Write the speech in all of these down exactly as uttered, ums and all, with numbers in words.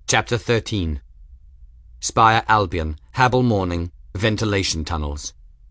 Chapter thirteen. Spire Albion, Habel Morning, Ventilation Tunnels.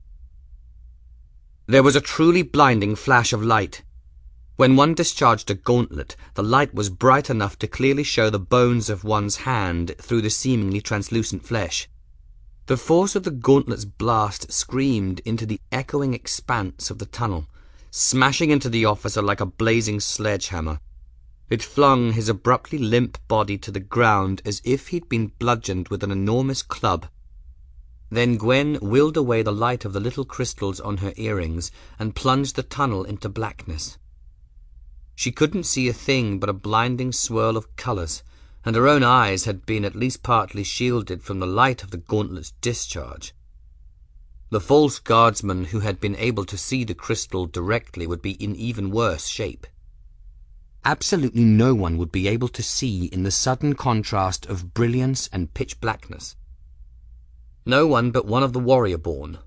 There was a truly blinding flash of light. When one discharged a gauntlet, the light was bright enough to clearly show the bones of one's hand through the seemingly translucent flesh. The force of the gauntlet's blast screamed into the echoing expanse of the tunnel, smashing into the officer like a blazing sledgehammer. It flung his abruptly limp body to the ground as if he'd been bludgeoned with an enormous club. Then Gwen willed away the light of the little crystals on her earrings and plunged the tunnel into blackness. She couldn't see a thing but a blinding swirl of colours, and her own eyes had been at least partly shielded from the light of the gauntlet's discharge. The false guardsman who had been able to see the crystal directly would be in even worse shape. Absolutely no one would be able to see in the sudden contrast of brilliance and pitch blackness. No one but one of the warrior-born.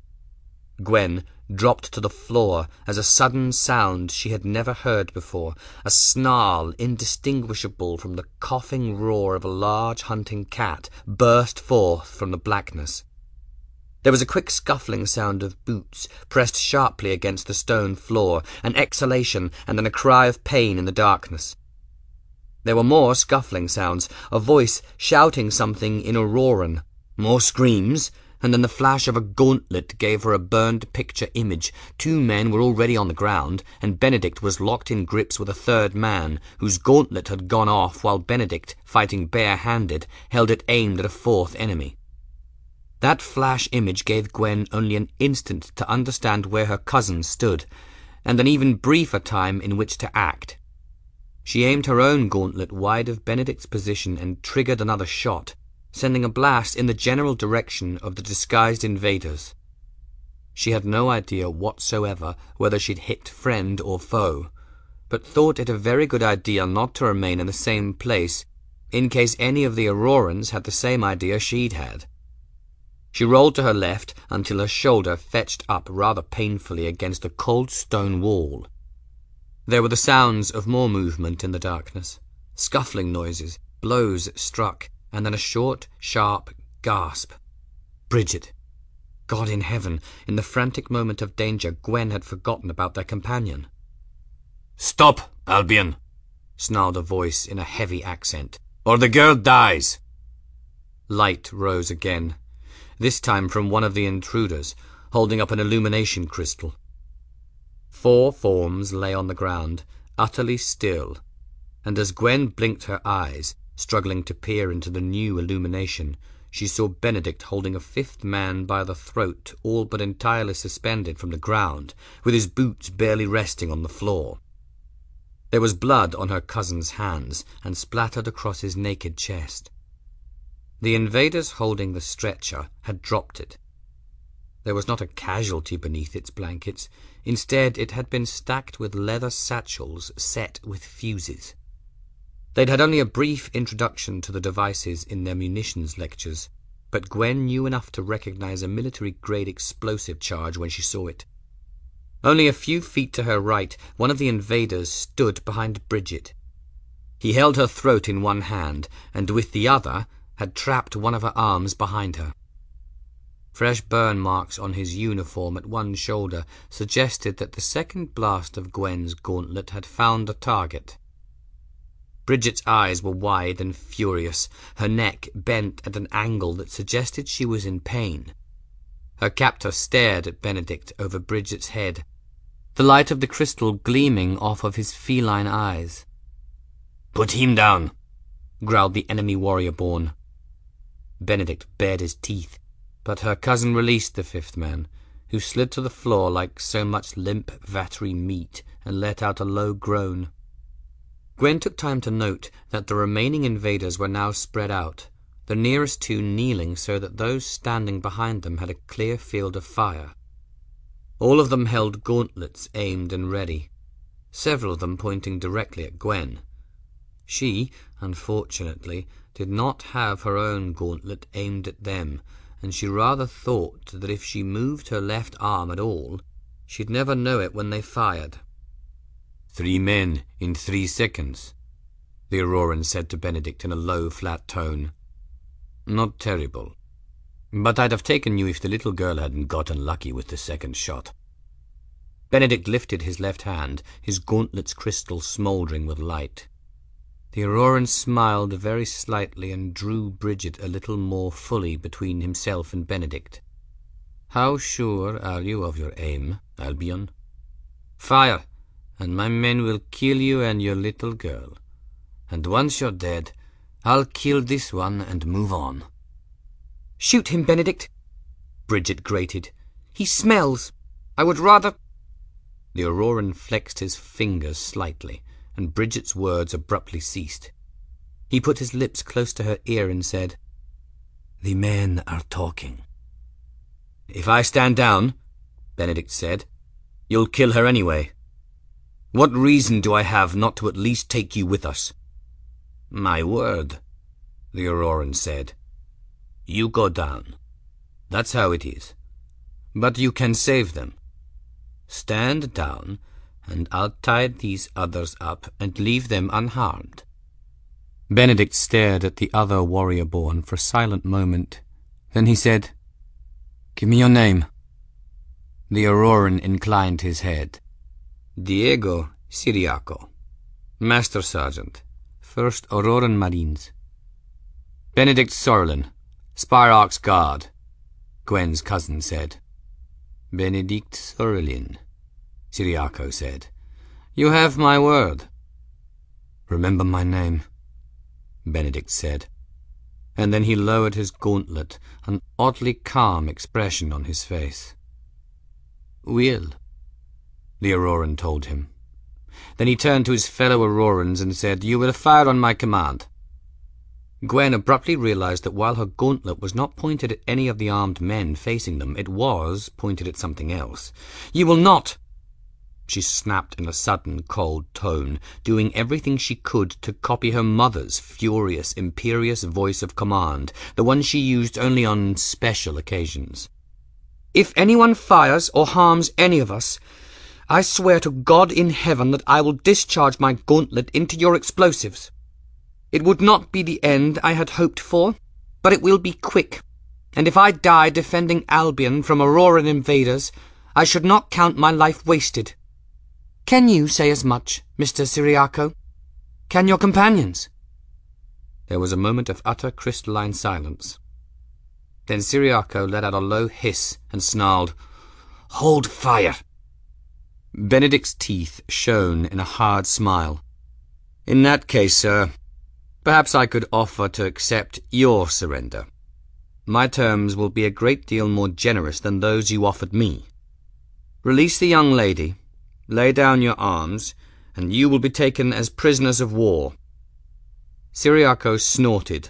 Gwen dropped to the floor as a sudden sound she had never heard before, a snarl indistinguishable from the coughing roar of a large hunting cat, burst forth from the blackness. There was a quick scuffling sound of boots pressed sharply against the stone floor, an exhalation, and then a cry of pain in the darkness. There were more scuffling sounds, a voice shouting something in Auroran, more screams, and then the flash of a gauntlet gave her a burned picture image. Two men were already on the ground, and Benedict was locked in grips with a third man, whose gauntlet had gone off while Benedict, fighting bare-handed, held it aimed at a fourth enemy. That flash image gave Gwen only an instant to understand where her cousin stood, and an even briefer time in which to act. She aimed her own gauntlet wide of Benedict's position and triggered another shot, sending a blast in the general direction of the disguised invaders. She had no idea whatsoever whether she'd hit friend or foe, but thought it a very good idea not to remain in the same place, in case any of the Aurorans had the same idea she'd had. She rolled to her left until her shoulder fetched up rather painfully against a cold stone wall. There were the sounds of more movement in the darkness, scuffling noises, blows struck, and then a short, sharp gasp. Bridget! God in heaven, in the frantic moment of danger, Gwen had forgotten about their companion. "Stop, Albion," snarled a voice in a heavy accent, "or the girl dies." Light rose again, this time from one of the intruders, holding up an illumination crystal. Four forms lay on the ground, utterly still, and as Gwen blinked her eyes, struggling to peer into the new illumination, she saw Benedict holding a fifth man by the throat, all but entirely suspended from the ground, with his boots barely resting on the floor. There was blood on her cousin's hands, and splattered across his naked chest. The invaders holding the stretcher had dropped it. There was not a casualty beneath its blankets. Instead, it had been stacked with leather satchels set with fuses. They'd had only a brief introduction to the devices in their munitions lectures, but Gwen knew enough to recognize a military-grade explosive charge when she saw it. Only a few feet to her right, one of the invaders stood behind Bridget. He held her throat in one hand, and with the other had trapped one of her arms behind her. Fresh burn marks on his uniform at one shoulder suggested that the second blast of Gwen's gauntlet had found a target. Bridget's eyes were wide and furious, her neck bent at an angle that suggested she was in pain. Her captor stared at Benedict over Bridget's head, the light of the crystal gleaming off of his feline eyes. "Put him down," growled the enemy warrior-born. Benedict bared his teeth, but her cousin released the fifth man, who slid to the floor like so much limp vattery meat and let out a low groan. Gwen took time to note that the remaining invaders were now spread out, the nearest two kneeling so that those standing behind them had a clear field of fire. All of them held gauntlets aimed and ready, several of them pointing directly at Gwen. She, unfortunately, did not have her own gauntlet aimed at them, and she rather thought that if she moved her left arm at all, she'd never know it when they fired. Three men in three seconds. the Auroran said to Benedict in a low, flat tone. Not terrible. But I'd have taken you if the little girl hadn't got unlucky with the second shot. Benedict lifted his left hand, his gauntlets crystal smouldering with light. The Auroran smiled very slightly and drew Bridget a little more fully between himself and Benedict. How sure are you of your aim, Albion? Fire, and my men will kill you and your little girl. And once you're dead, I'll kill this one and move on. Shoot him, Benedict, Bridget grated. He smells. I would rather... The Auroran flexed his fingers slightly, and Bridget's words abruptly ceased. He put his lips close to her ear and said, The men are talking. If I stand down, Benedict said, you'll kill her anyway. What reason do I have not to at least take you with us? My word, the Auroran said. You go down. That's how it is. But you can save them. Stand down, and I'll tie these others up and leave them unharmed. Benedict stared at the other warrior-born for a silent moment. Then he said, Give me your name. The Auroran inclined his head. Diego Ciriaco, Master Sergeant, First Auroran Marines. Benedict Sorlin, Spirarch's Guard, Gwen's cousin said. Benedict Sorlin, Ciriaco said. You have my word. Remember my name, Benedict said. And then he lowered his gauntlet, an oddly calm expression on his face. Will, the Auroran told him. Then he turned to his fellow Aurorans and said, You will fire on my command. Gwen abruptly realized that while her gauntlet was not pointed at any of the armed men facing them, it was pointed at something else. You will not! She snapped in a sudden, cold tone, doing everything she could to copy her mother's furious, imperious voice of command, the one she used only on special occasions. If anyone fires or harms any of us, I swear to God in heaven that I will discharge my gauntlet into your explosives. It would not be the end I had hoped for, but it will be quick, and if I die defending Albion from Auroran invaders, I should not count my life wasted. Can you say as much, Mister Ciriaco? Can your companions? There was a moment of utter crystalline silence. Then Ciriaco let out a low hiss and snarled, Hold fire! Benedict's teeth shone in a hard smile. In that case, sir, perhaps I could offer to accept your surrender. My terms will be a great deal more generous than those you offered me. Release the young lady, lay down your arms, and you will be taken as prisoners of war. Ciriaco snorted.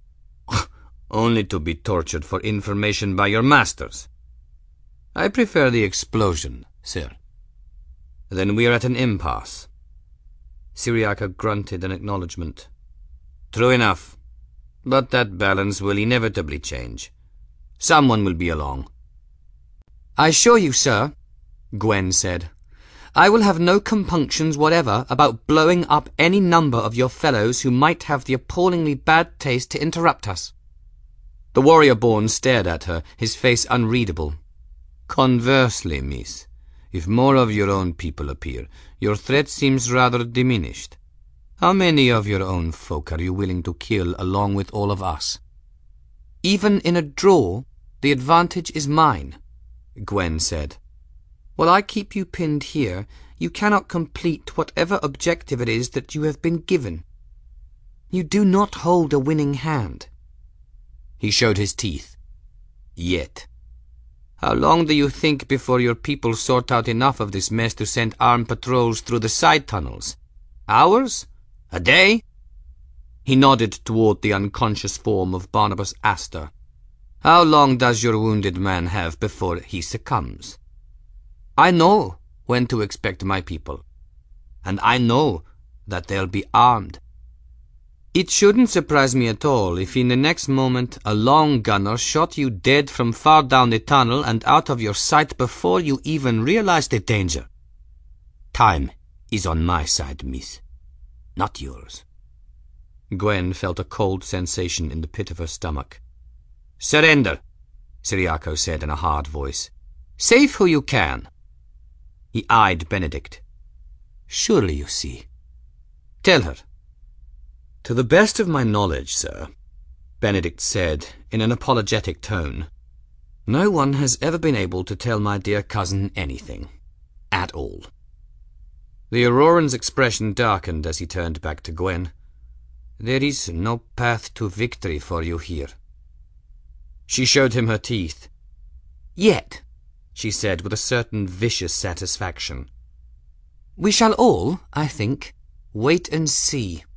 Only to be tortured for information by your masters. I prefer the explosion, sir. Then we are at an impasse. Ciriaco grunted an acknowledgement. True enough, but that balance will inevitably change. Someone will be along. I assure you, sir, Gwen said, I will have no compunctions whatever about blowing up any number of your fellows who might have the appallingly bad taste to interrupt us. The warrior-born stared at her, his face unreadable. Conversely, miss, if more of your own people appear, your threat seems rather diminished. How many of your own folk are you willing to kill along with all of us? Even in a draw, the advantage is mine, Gwen said. While I keep you pinned here, you cannot complete whatever objective it is that you have been given. You do not hold a winning hand. He showed his teeth. Yet. How long do you think before your people sort out enough of this mess to send armed patrols through the side tunnels? Hours? A day? He nodded toward the unconscious form of Barnabas Astor. How long does your wounded man have before he succumbs? I know when to expect my people, and I know that they'll be armed. It shouldn't surprise me at all if in the next moment a long gunner shot you dead from far down the tunnel and out of your sight before you even realized the danger. Time is on my side, miss, not yours. Gwen felt a cold sensation in the pit of her stomach. "Surrender," Cyriaco said in a hard voice. "Save who you can." He eyed Benedict. "Surely you see. Tell her." "To the best of my knowledge, sir," Benedict said in an apologetic tone, "no one has ever been able to tell my dear cousin anything. At all." The Auroran's expression darkened as he turned back to Gwen. "There is no path to victory for you here." She showed him her teeth. "Yet," she said with a certain vicious satisfaction. "We shall all, I think, wait and see."